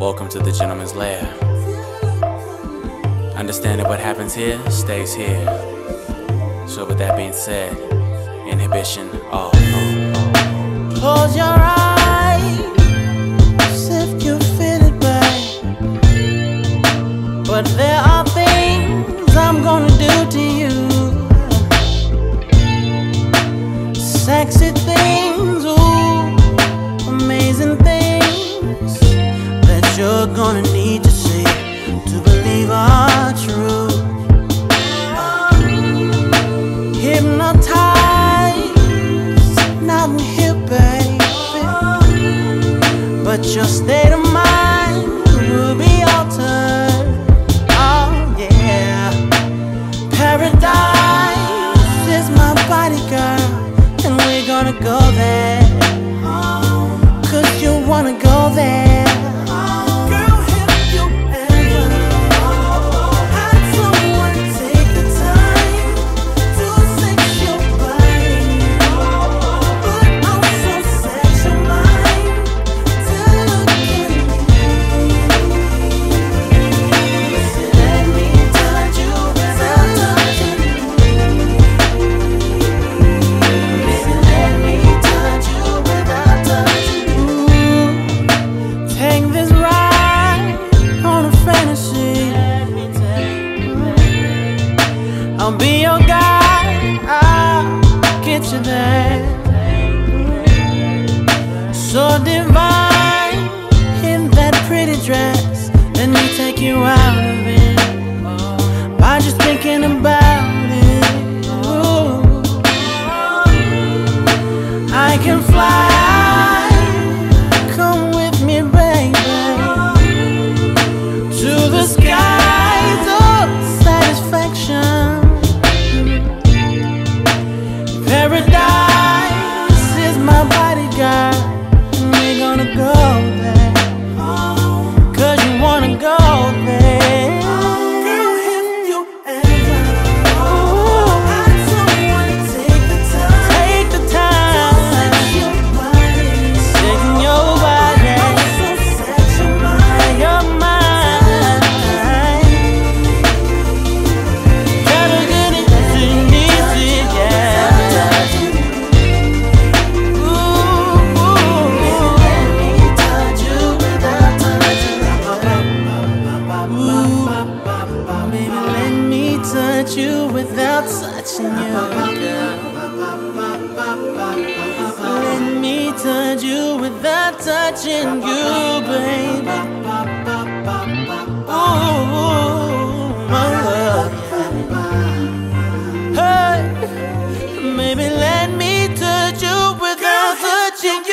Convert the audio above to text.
Welcome to the gentleman's lair. Understand that what happens here stays here. So with that being said, inhibition off. Close your eyes if you feel it, babe. But there are things I'm gonna do to you. Sexy things, ooh, amazing things that you're gonna need to see to believe are true. Hypnotized, not here, baby, but your state of mind will be altered. Oh yeah, paradise is my body, girl, and we're gonna go there, 'cause you wanna go there. I'll be your guide, I'll get you there. So divine in that pretty dress, let me take you out of it by just thinking about it. Ooh. I can fly, come with me, baby, to the skies of satisfaction. Paradise is my bodyguard, and we're gonna go there, 'cause you wanna go there. Girl, if you ever had someone take the time shaking your body, set your mind, gotta get it easy, yeah. Touch you without touching you, girl. Let me touch you without touching you, baby. Ooh, my love. Hey, maybe let me touch you without touching you.